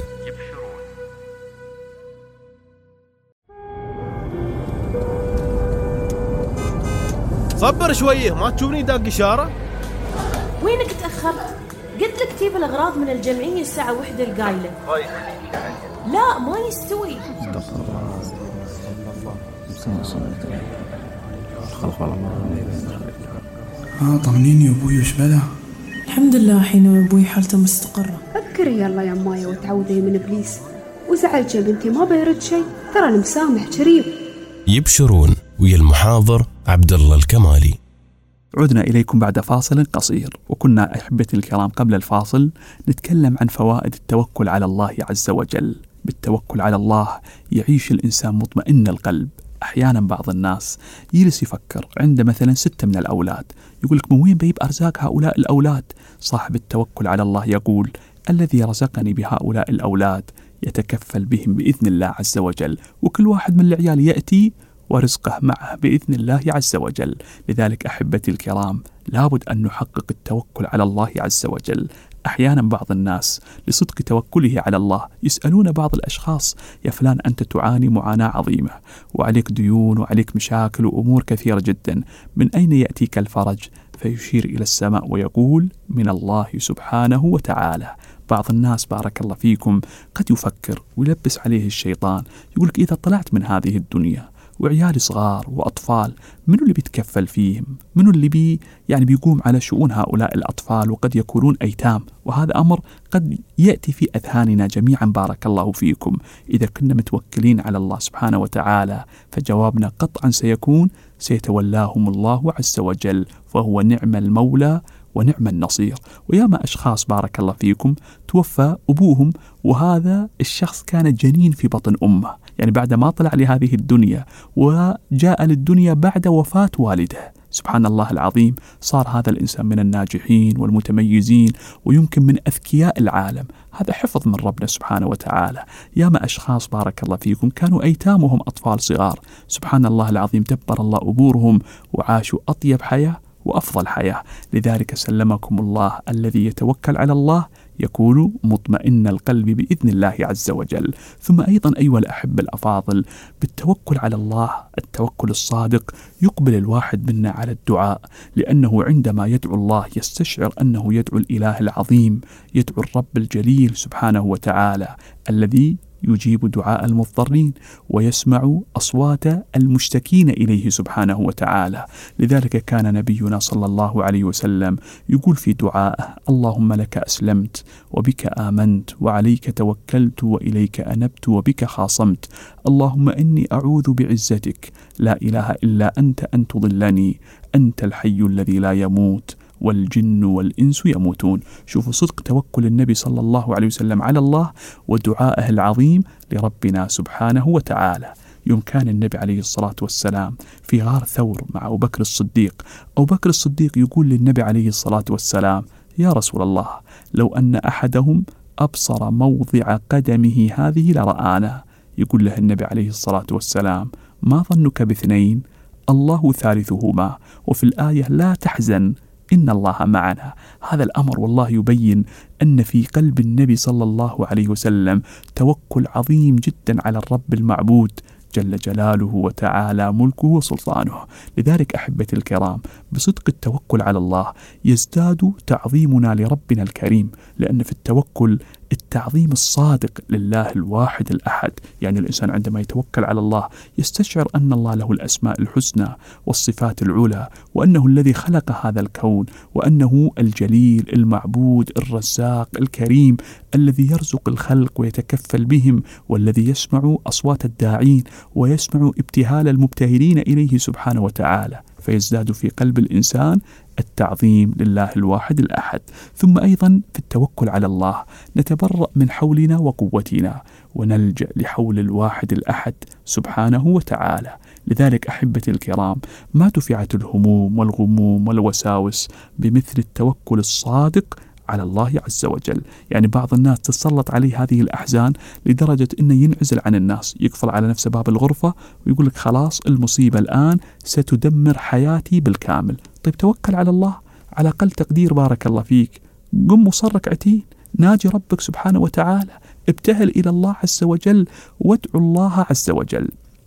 صبر شويه، ما تشوفني داق إشارة؟ وينك تأخرت؟ قلت لك تجيب الأغراض من الجمعية الساعة 1 القايلة. لا ما يستوي. طمنيني يا أبوي، وش بلا؟ الحمد لله حين أبوي حالته مستقرة. فكري يلا يا مايا وتعوذي من إبليس، وزعلت يا بنتي ما بيرد شيء، ترى المسامح كريم. يبشرون ويا المحاضر عبد الله الكمالي. عدنا إليكم بعد فاصل قصير، وكنا أحبتي الكرام قبل الفاصل نتكلم عن فوائد التوكل على الله عز وجل. بالتوكل على الله يعيش الإنسان مطمئن القلب. أحيانا بعض الناس يجلس يفكر عنده مثلا 6 من الأولاد، يقول لك من وين بيجيب أرزاق هؤلاء الأولاد؟ صاحب التوكل على الله يقول الذي رزقني بهؤلاء الأولاد يتكفل بهم بإذن الله عز وجل، وكل واحد من العيال يأتي ورزقه معه بإذن الله عز وجل. لذلك أحبتي الكرام لابد أن نحقق التوكل على الله عز وجل. أحيانا بعض الناس لصدق توكله على الله يسألون بعض الأشخاص يا فلان أنت تعاني معاناة عظيمة وعليك ديون وعليك مشاكل وأمور كثيرة جدا، من أين يأتيك الفرج؟ فيشير إلى السماء ويقول من الله سبحانه وتعالى. بعض الناس بارك الله فيكم قد يفكر ويلبس عليه الشيطان، يقولك إذا طلعت من هذه الدنيا وعيال صغار وأطفال منو اللي بيتكفل فيهم؟ منو اللي بيقوم على شؤون هؤلاء الأطفال وقد يكونون أيتام؟ وهذا أمر قد يأتي في أذهاننا جميعا بارك الله فيكم. إذا كنا متوكلين على الله سبحانه وتعالى فجوابنا قطعا سيكون سيتولاهم الله عز وجل، فهو نعم المولى ونعم النصير. وياما أشخاص بارك الله فيكم توفى أبوهم وهذا الشخص كان جنين في بطن أمه، يعني بعد ما طلع لهذه الدنيا وجاء للدنيا بعد وفاة والده. سبحان الله العظيم، صار هذا الإنسان من الناجحين والمتميزين ويمكن من أذكياء العالم. هذا حفظ من ربنا سبحانه وتعالى. ياما أشخاص بارك الله فيكم كانوا أيتام وهم أطفال صغار، سبحان الله العظيم دبر الله أمورهم وعاشوا أطيب حياة وأفضل حياة. لذلك سلمكم الله الذي يتوكل على الله يكون مطمئن القلب بإذن الله عز وجل. ثم أيضا أيها الأحبة الأفاضل، بالتوكل على الله، التوكل الصادق، يقبل الواحد منا على الدعاء، لأنه عندما يدعو الله يستشعر أنه يدعو الإله العظيم، يدعو الرب الجليل سبحانه وتعالى الذي يجيب دعاء المضطرين ويسمع أصوات المشتكين إليه سبحانه وتعالى. لذلك كان نبينا صلى الله عليه وسلم يقول في دعائه: اللهم لك أسلمت وبك آمنت وعليك توكلت وإليك أنبت وبك خاصمت، اللهم إني أعوذ بعزتك لا إله إلا أنت أن تضلني، أنت الحي الذي لا يموت والجن والإنس يموتون. شوفوا صدق توكل النبي صلى الله عليه وسلم على الله ودعائه العظيم لربنا سبحانه وتعالى. يوم كان النبي عليه الصلاة والسلام في غار ثور مع أبو بكر الصديق، أبو بكر الصديق يقول للنبي عليه الصلاة والسلام: يا رسول الله، لو أن أحدهم أبصر موضع قدمه هذه لرآنا. يقول له النبي عليه الصلاة والسلام: ما ظنك باثنين؟ الله ثالثهما، وفي الآية لا تحزن إن الله معنا. هذا الأمر والله يبين أن في قلب النبي صلى الله عليه وسلم توكل عظيم جدا على الرب المعبود جل جلاله وتعالى ملكه وسلطانه. لذلك أحبتي الكرام، بصدق التوكل على الله يزداد تعظيمنا لربنا الكريم، لأن في التوكل التعظيم الصادق لله الواحد الأحد. يعني الإنسان عندما يتوكل على الله يستشعر أن الله له الأسماء الحسنى والصفات العلى، وأنه الذي خلق هذا الكون، وأنه الجليل المعبود الرزاق الكريم الذي يرزق الخلق ويتكفل بهم، والذي يسمع أصوات الداعين ويسمع ابتهال المبتهلين إليه سبحانه وتعالى، فيزداد في قلب الإنسان التعظيم لله الواحد الأحد. ثم أيضا في التوكل على الله نتبرأ من حولنا وقوتنا ونلجأ لحول الواحد الأحد سبحانه وتعالى. لذلك أحبتي الكرام، ما دفعت الهموم والغموم والوساوس بمثل التوكل الصادق على الله عز وجل. يعني بعض الناس تتسلط عليه هذه الأحزان لدرجة أنه ينعزل عن الناس، يقفل على نفسه باب الغرفة ويقول لك خلاص المصيبة الآن ستدمر حياتي بالكامل. طيب توكل على الله، على أقل تقدير بارك الله فيك قم وصرك عتين، ناجي ربك سبحانه وتعالى، ابتهل إلى الله عز وجل وادعو الله عز وجل.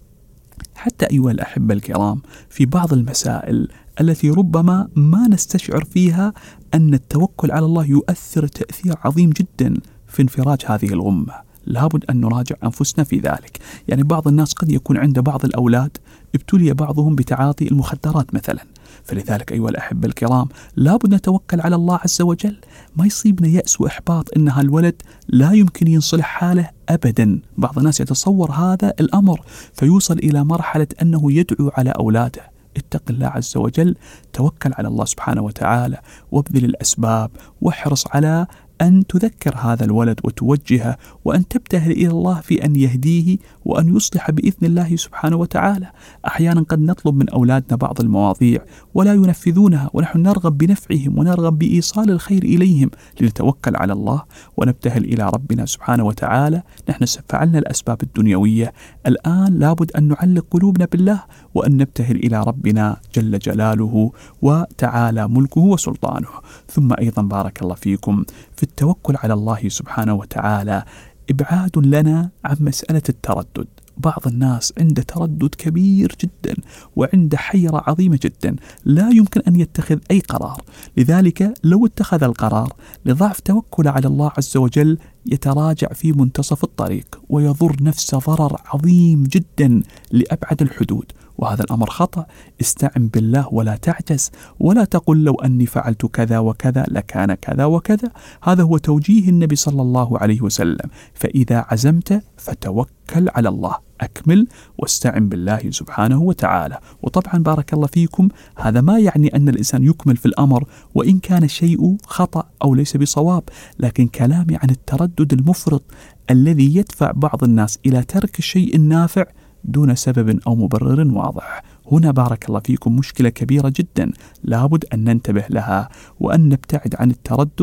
حتى أيها الأحبة الكرام، في بعض المسائل التي ربما ما نستشعر فيها أن التوكل على الله يؤثر تأثير عظيم جدا في انفراج هذه الغمة، لابد أن نراجع أنفسنا في ذلك. يعني بعض الناس قد يكون عند بعض الأولاد ابتلي بعضهم بتعاطي المخدرات مثلا، فلذلك أيها الأحبة الكرام لابد نتوكل على الله عز وجل، ما يصيبنا يأس وإحباط إن هالولد لا يمكن ينصلح حاله أبدا. بعض الناس يتصور هذا الأمر فيوصل إلى مرحلة أنه يدعو على أولاده. اتق الله عز وجل، توكل على الله سبحانه وتعالى وابذل الأسباب، واحرص على أن تذكر هذا الولد وتوجهه، وأن تبتهل إلى الله في أن يهديه وأن يصلح بإذن الله سبحانه وتعالى. أحيانا قد نطلب من أولادنا بعض المواضيع ولا ينفذونها، ونحن نرغب بنفعهم ونرغب بإيصال الخير إليهم، لنتوكل على الله ونبتهل إلى ربنا سبحانه وتعالى. نحن فعلنا الأسباب الدنيوية، الآن لابد أن نعلق قلوبنا بالله وأن نبتهل إلى ربنا جل جلاله وتعالى ملكه وسلطانه. ثم أيضا بارك الله فيكم، في التوكل على الله سبحانه وتعالى إبعاد لنا عن مسألة التردد. بعض الناس عنده تردد كبير جدا وعنده حيرة عظيمة جدا، لا يمكن أن يتخذ أي قرار. لذلك لو اتخذ القرار لضعف توكل على الله عز وجل يتراجع في منتصف الطريق ويضر نفسه ضرر عظيم جدا لأبعد الحدود، وهذا الأمر خطأ. استعن بالله ولا تعجز، ولا تقل لو أني فعلت كذا وكذا لكان كذا وكذا. هذا هو توجيه النبي صلى الله عليه وسلم. فإذا عزمت فتوكل على الله، أكمل واستعن بالله سبحانه وتعالى. وطبعا بارك الله فيكم، هذا ما يعني أن الإنسان يكمل في الأمر وإن كان الشيء خطأ أو ليس بصواب، لكن كلامي عن التردد المفرط الذي يدفع بعض الناس إلى ترك الشيء النافع دون سبب أو مبرر واضح. هنا بارك الله فيكم مشكلة كبيرة جدا، لابد أن ننتبه لها وأن نبتعد عن التردد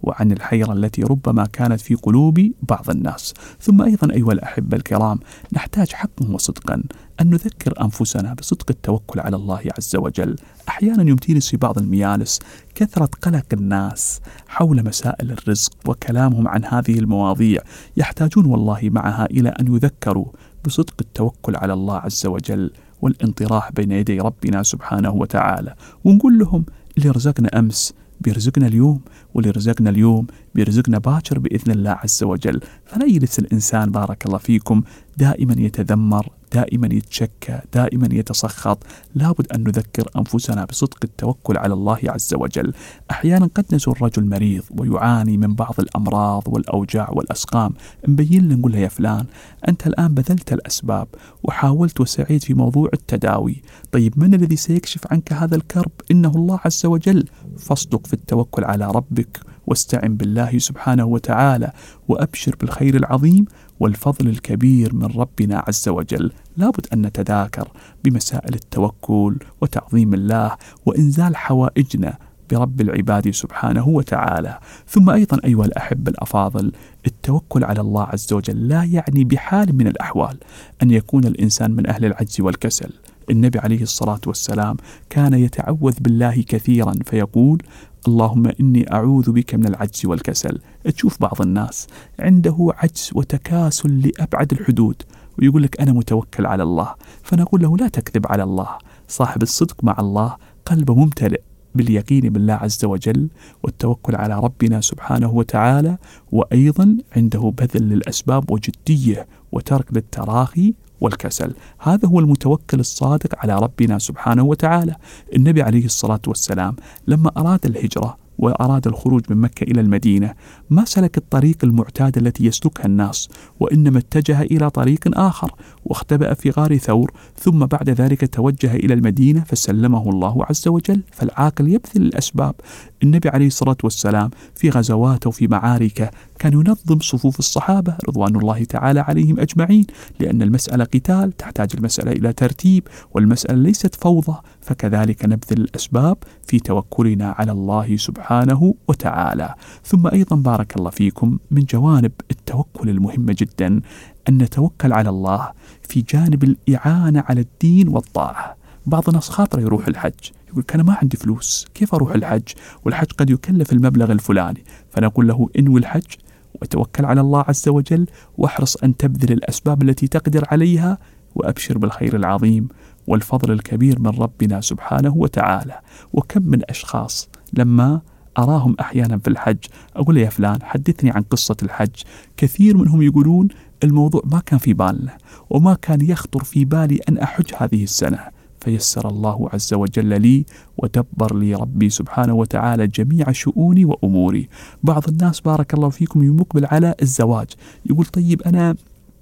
وعن الحيرة التي ربما كانت في قلوب بعض الناس. ثم أيضا أيها الأحبة الكرام، نحتاج حقا وصدقا أن نذكر أنفسنا بصدق التوكل على الله عز وجل. أحيانا يمتلس في بعض المجالس كثرة قلق الناس حول مسائل الرزق وكلامهم عن هذه المواضيع، يحتاجون والله معها إلى أن يذكروا بصدق التوكل على الله عز وجل والانطراح بين يدي ربنا سبحانه وتعالى، ونقول لهم اللي رزقنا أمس بيرزقنا اليوم، واللي رزقنا اليوم بيرزقنا باكر بإذن الله عز وجل. فلا يجلس الإنسان بارك الله فيكم دائما يتذمر، دائما يتشكى، دائما يتسخط. لابد أن نذكر أنفسنا بصدق التوكل على الله عز وجل. أحيانا قد نزور رجل مريض ويعاني من بعض الأمراض والأوجاع والأسقام، نبين له نقول له يا فلان أنت الآن بذلت الأسباب وحاولت وسعيت في موضوع التداوي، طيب من الذي سيكشف عنك هذا الكرب؟ إنه الله عز وجل. فاصدق في التوكل على ربك واستعن بالله سبحانه وتعالى وأبشر بالخير العظيم والفضل الكبير من ربنا عز وجل. لابد أن نتذاكر بمسائل التوكل وتعظيم الله وإنزال حوائجنا برب العباد سبحانه وتعالى. ثم أيضا أيها الأحبة الأفاضل، التوكل على الله عز وجل لا يعني بحال من الأحوال أن يكون الإنسان من أهل العجز والكسل. النبي عليه الصلاة والسلام كان يتعوذ بالله كثيرا فيقول اللهم إني أعوذ بك من العجز والكسل. تشوف بعض الناس عنده عجز وتكاسل لأبعد الحدود ويقول لك أنا متوكل على الله، فنقول له لا تكذب على الله. صاحب الصدق مع الله قلبه ممتلئ باليقين بالله عز وجل والتوكل على ربنا سبحانه وتعالى، وأيضا عنده بذل للأسباب وجدية وترك للتراخي والكسل. هذا هو المتوكل الصادق على ربنا سبحانه وتعالى. النبي عليه الصلاة والسلام لما أراد الهجرة وأراد الخروج من مكة إلى المدينة ما سلك الطريق المعتاد التي يسلكها الناس، وإنما اتجه إلى طريق آخر واختبأ في غار ثور، ثم بعد ذلك توجه إلى المدينة فسلمه الله عز وجل. فالعاقل يبذل الأسباب. النبي عليه الصلاة والسلام في غزواته وفي معاركه كان ينظم صفوف الصحابة رضوان الله تعالى عليهم أجمعين، لأن المسألة قتال تحتاج المسألة إلى ترتيب، والمسألة ليست فوضى. فكذلك نبذل الأسباب في توكلنا على الله سبحانه وتعالى. ثم أيضا بارك الله فيكم من جوانب التوكل المهمة جدا أن نتوكل على الله في جانب الإعانة على الدين والطاعة. بعض الناس خاطر يروح الحج يقول أنا ما عندي فلوس كيف أروح الحج، والحج قد يكلف المبلغ الفلاني، فنقول له انوي الحج وتوكل على الله عز وجل واحرص أن تبذل الأسباب التي تقدر عليها وأبشر بالخير العظيم والفضل الكبير من ربنا سبحانه وتعالى. وكم من أشخاص لما أراهم أحيانا في الحج أقول يا فلان حدثني عن قصة الحج، كثير منهم يقولون الموضوع ما كان في بالنا وما كان يخطر في بالي أن أحج هذه السنة، فيسر الله عز وجل لي ودبر لي ربي سبحانه وتعالى جميع شؤوني وأموري. بعض الناس بارك الله فيكم يمقبل على الزواج يقول طيب أنا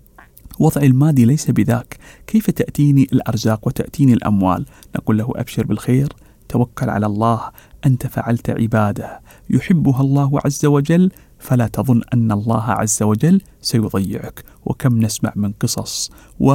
وضعي المادي ليس بذاك، كيف تأتيني الأرزاق وتأتيني الأموال؟ نقول له أبشر بالخير، توكل على الله، أنت فعلت عبادة يحبها الله عز وجل، فلا تظن أن الله عز وجل سيضيعك. وكم نسمع من قصص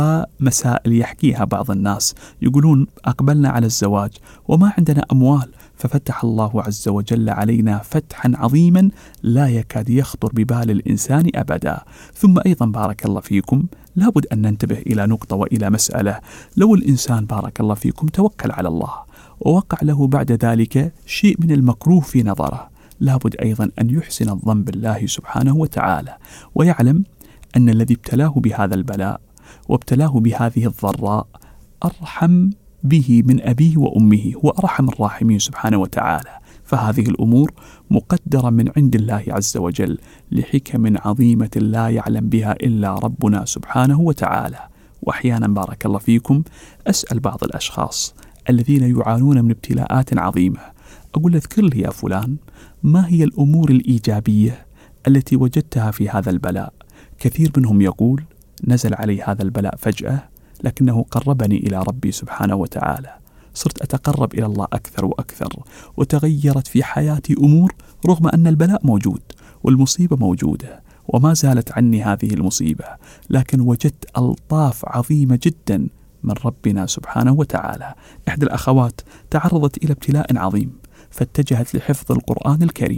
ومسائل يحكيها بعض الناس يقولون أقبلنا على الزواج وما عندنا أموال، ففتح الله عز وجل علينا فتحا عظيما لا يكاد يخطر ببال الإنسان أبدا. ثم أيضا بارك الله فيكم لابد أن ننتبه إلى نقطة وإلى مسألة. لو الإنسان بارك الله فيكم توكل على الله ووقع له بعد ذلك شيء من المكروه في نظره، لابد أيضا أن يحسن الظن بالله سبحانه وتعالى ويعلم أن الذي ابتلاه بهذا البلاء وابتلاه بهذه الضراء أرحم به من أبيه وأمه، هو أرحم الراحمين سبحانه وتعالى. فهذه الأمور مقدرة من عند الله عز وجل لحكم عظيمة لا يعلم بها إلا ربنا سبحانه وتعالى. وأحيانا بارك الله فيكم أسأل بعض الأشخاص الذين يعانون من ابتلاءات عظيمة أقول اذكر لي يا فلان ما هي الأمور الإيجابية التي وجدتها في هذا البلاء؟ كثير منهم يقول نزل علي هذا البلاء فجأة لكنه قربني إلى ربي سبحانه وتعالى، صرت أتقرب إلى الله أكثر وأكثر، وتغيرت في حياتي أمور رغم أن البلاء موجود والمصيبة موجودة وما زالت عني هذه المصيبة، لكن وجدت ألطاف عظيمة جدا من ربنا سبحانه وتعالى. إحدى الأخوات تعرضت إلى ابتلاء عظيم فاتجهت لحفظ القرآن الكريم،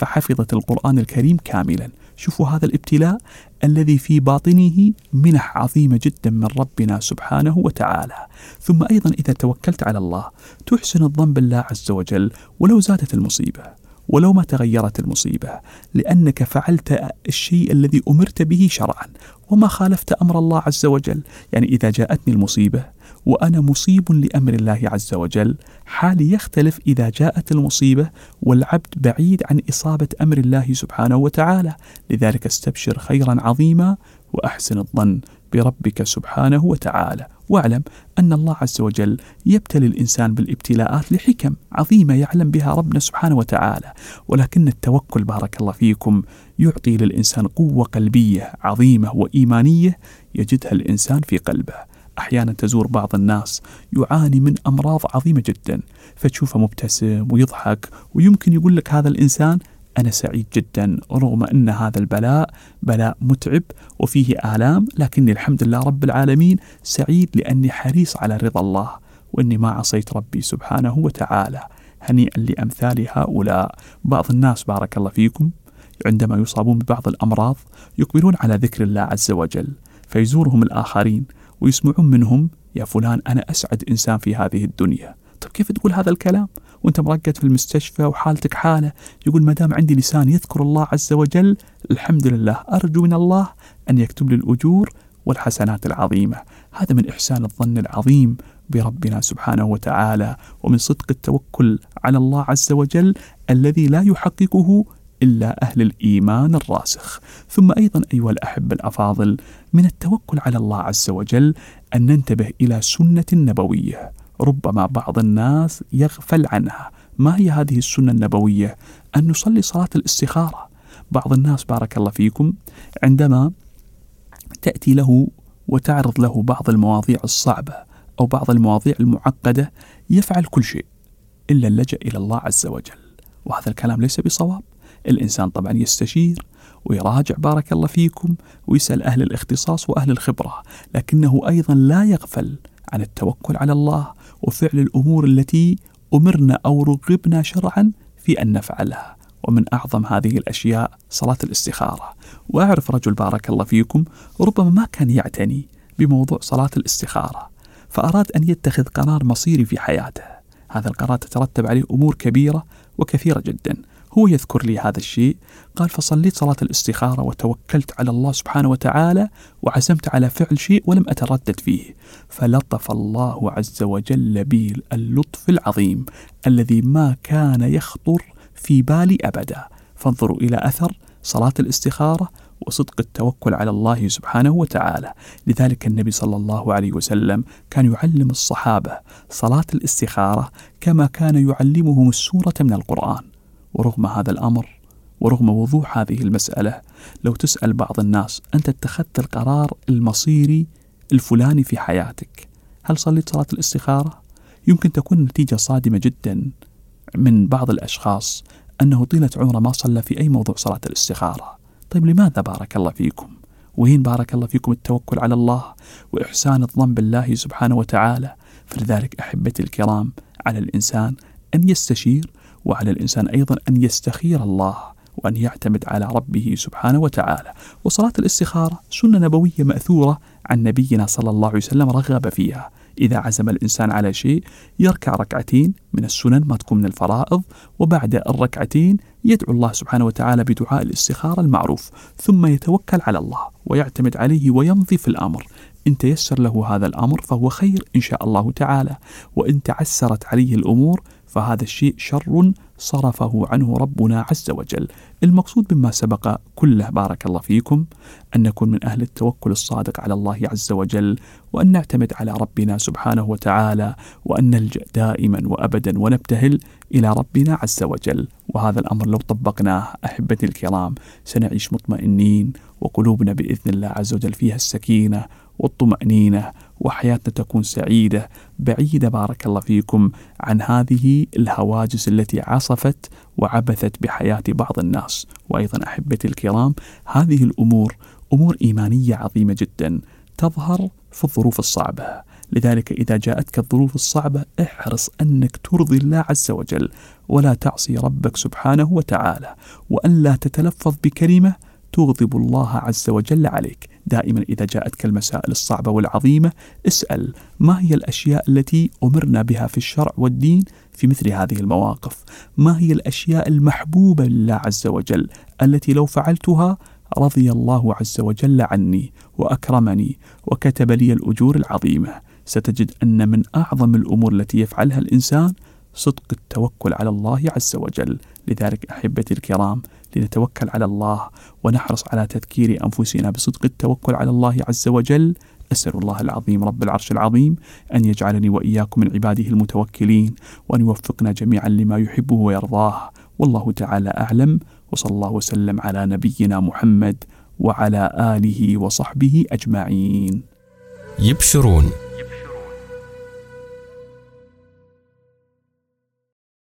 فحفظت القرآن الكريم كاملا. شوفوا هذا الابتلاء الذي في باطنه منح عظيمة جدا من ربنا سبحانه وتعالى. ثم أيضا إذا توكلت على الله تحسن الظن بالله عز وجل ولو زادت المصيبة، ولو ما تغيرت المصيبة، لأنك فعلت الشيء الذي أمرت به شرعا وما خالفت أمر الله عز وجل. يعني إذا جاءتني المصيبة وأنا مصيب لأمر الله عز وجل، حالي يختلف إذا جاءت المصيبة والعبد بعيد عن إصابة أمر الله سبحانه وتعالى. لذلك استبشر خيرا عظيما وأحسن الظن بربك سبحانه وتعالى، واعلم أن الله عز وجل يبتلي الإنسان بالابتلاءات لحكم عظيمة يعلم بها ربنا سبحانه وتعالى. ولكن التوكل بارك الله فيكم يعطي للإنسان قوة قلبية عظيمة وإيمانية يجدها الإنسان في قلبه. أحيانا تزور بعض الناس يعاني من أمراض عظيمة جدا، فتشوفه مبتسم ويضحك، ويمكن يقول لك هذا الإنسان أنا سعيد جدا رغم أن هذا البلاء بلاء متعب وفيه آلام، لكني الحمد لله رب العالمين سعيد لأني حريص على رضا الله وأني ما عصيت ربي سبحانه وتعالى. هنيئا لأمثال هؤلاء. بعض الناس بارك الله فيكم عندما يصابون ببعض الأمراض يقبلون على ذكر الله عز وجل، فيزورهم الآخرين ويسمعون منهم يا فلان أنا أسعد إنسان في هذه الدنيا. طيب كيف تقول هذا الكلام وأنت مرقد في المستشفى وحالتك حالة؟ يقول ما دام عندي لسان يذكر الله عز وجل الحمد لله، أرجو من الله أن يكتب لي الأجور والحسنات العظيمة. هذا من إحسان الظن العظيم بربنا سبحانه وتعالى، ومن صدق التوكل على الله عز وجل الذي لا يحققه إلا أهل الإيمان الراسخ. ثم أيضا أيها الأحبة الأفاضل، من التوكل على الله عز وجل أن ننتبه إلى سنة نبوية ربما بعض الناس يغفل عنها. ما هي هذه السنة النبوية؟ أن نصلي صلاة الاستخارة. بعض الناس بارك الله فيكم عندما تأتي له وتعرض له بعض المواضيع الصعبة أو بعض المواضيع المعقدة يفعل كل شيء إلا اللجأ إلى الله عز وجل، وهذا الكلام ليس بصواب. الإنسان طبعا يستشير ويراجع بارك الله فيكم ويسأل أهل الاختصاص وأهل الخبرة، لكنه أيضا لا يغفل عن التوكل على الله وفعل الأمور التي أمرنا أو رغبنا شرعا في أن نفعلها. ومن أعظم هذه الأشياء صلاة الاستخارة. وأعرف رجل بارك الله فيكم ربما ما كان يعتني بموضوع صلاة الاستخارة، فأراد أن يتخذ قرار مصيري في حياته. هذا القرار تترتب عليه أمور كبيرة وكثيرة جدا. هو يذكر لي هذا الشيء، قال فصليت صلاة الاستخارة وتوكلت على الله سبحانه وتعالى وعزمت على فعل شيء ولم أتردد فيه، فلطف الله عز وجل بي اللطف العظيم الذي ما كان يخطر في بالي أبدا. فانظروا إلى أثر صلاة الاستخارة وصدق التوكل على الله سبحانه وتعالى. لذلك النبي صلى الله عليه وسلم كان يعلم الصحابة صلاة الاستخارة كما كان يعلمهم السورة من القرآن. ورغم هذا الأمر ورغم وضوح هذه المسألة، لو تسأل بعض الناس أنت اتخذت القرار المصيري الفلاني في حياتك، هل صليت صلاة الاستخارة؟ يمكن تكون النتيجة صادمة جدا من بعض الأشخاص أنه طيلة عمره ما صلى في أي موضوع صلاة الاستخارة. طيب لماذا بارك الله فيكم؟ وين بارك الله فيكم التوكل على الله وإحسان الظن بالله سبحانه وتعالى؟ فلذلك أحبتي الكرام على الإنسان أن يستشير، وعلى الإنسان أيضا أن يستخير الله وأن يعتمد على ربه سبحانه وتعالى. وصلاة الاستخارة سنة نبوية مأثورة عن نبينا صلى الله عليه وسلم رغب فيها. إذا عزم الإنسان على شيء يركع ركعتين من السنن ما تكون من الفرائض، وبعد الركعتين يدعو الله سبحانه وتعالى بدعاء الاستخارة المعروف، ثم يتوكل على الله ويعتمد عليه ويمضي في الأمر. إن تيسر له هذا الأمر فهو خير إن شاء الله تعالى، وإن تعسرت عليه الأمور فهذا الشيء شر صرفه عنه ربنا عز وجل. المقصود مما سبق كله بارك الله فيكم أن نكون من أهل التوكل الصادق على الله عز وجل، وأن نعتمد على ربنا سبحانه وتعالى، وأن نلجأ دائما وأبدا ونبتهل إلى ربنا عز وجل. وهذا الأمر لو طبقناه أحبتي الكرام سنعيش مطمئنين، وقلوبنا بإذن الله عز وجل فيها السكينة والطمأنينة، وحياتنا تكون سعيدة بعيدة بارك الله فيكم عن هذه الهواجس التي عصفت وعبثت بحياة بعض الناس. وأيضا أحبتي الكرام هذه الأمور أمور إيمانية عظيمة جدا تظهر في الظروف الصعبة، لذلك إذا جاءتك الظروف الصعبة احرص أنك ترضي الله عز وجل ولا تعصي ربك سبحانه وتعالى، وأن لا تتلفظ بكلمة تغضب الله عز وجل عليك. دائما إذا جاءتك المسائل الصعبة والعظيمة اسأل ما هي الأشياء التي أمرنا بها في الشرع والدين في مثل هذه المواقف، ما هي الأشياء المحبوبة لله عز وجل التي لو فعلتها رضي الله عز وجل عني وأكرمني وكتب لي الأجور العظيمة. ستجد أن من أعظم الأمور التي يفعلها الإنسان صدق التوكل على الله عز وجل. لذلك أحبتي الكرام لنتوكل على الله ونحرص على تذكير أنفسنا بصدق التوكل على الله عز وجل. أسأل الله العظيم رب العرش العظيم أن يجعلني وإياكم من عباده المتوكلين، وأن يوفقنا جميعا لما يحبه ويرضاه، والله تعالى أعلم. وصلى الله وسلم على نبينا محمد وعلى آله وصحبه أجمعين. يبشرون